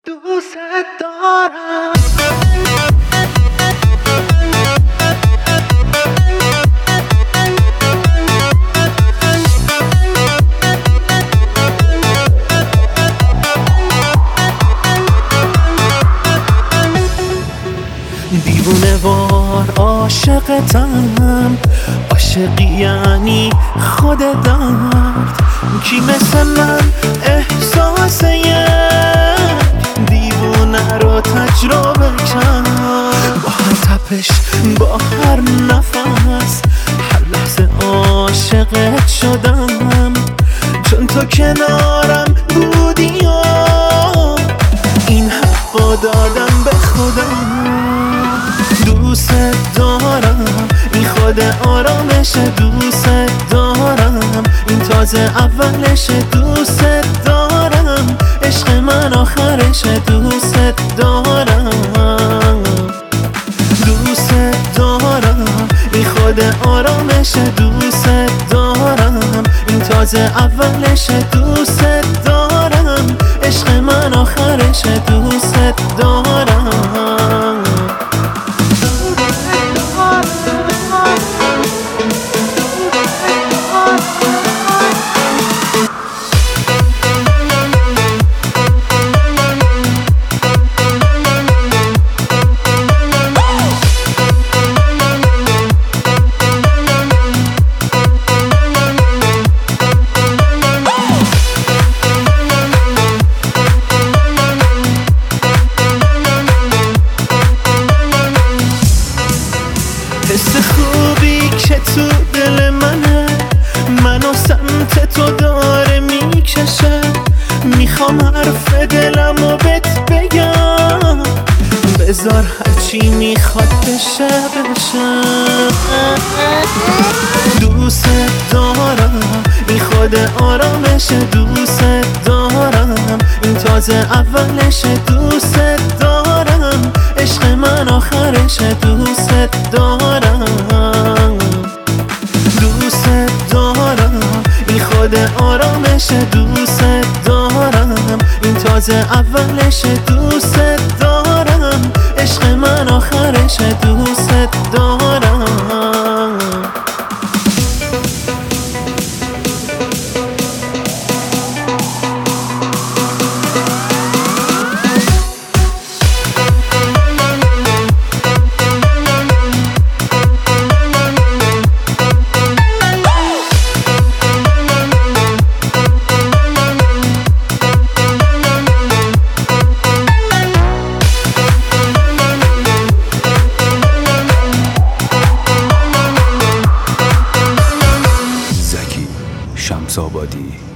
دوست دارم. دیوونه وار عاشقتم، عاشقی یعنی خود درد. کی مثل من احساس یک دیوونه رو تجربه کرد؟ با هر تپش، با هر نفس، هر لحظه عاشقت شدم، چون تو کنارم بودی و این حقو دادم به خودم. دوست دارم، این خود آرامش. دوست دارم، این تازه اولش. دوست دارم، عشق من آخرش. دوست دارم، دوست دارم، این خود آرامش. دوست دارم، این تازه اولش. دوست دارم، عشق من آخرش. دوست دارم. حس خوبی که تو دل منو سمت تو داره میکشه. میخوام حرف دلمو بهت بگم، بذار هرچی میخواد بشه بشه. دوست دارم، این خود آرامش. دوست دارم، این تازه اولش. دوست دارم، عشق من آخرش. دوست دارم، دوست دارم، این خود آرامش. دوست دارم، این تازه اولش. دوست دارم، عشق من آخرش. دوست دارم. شمس آبادی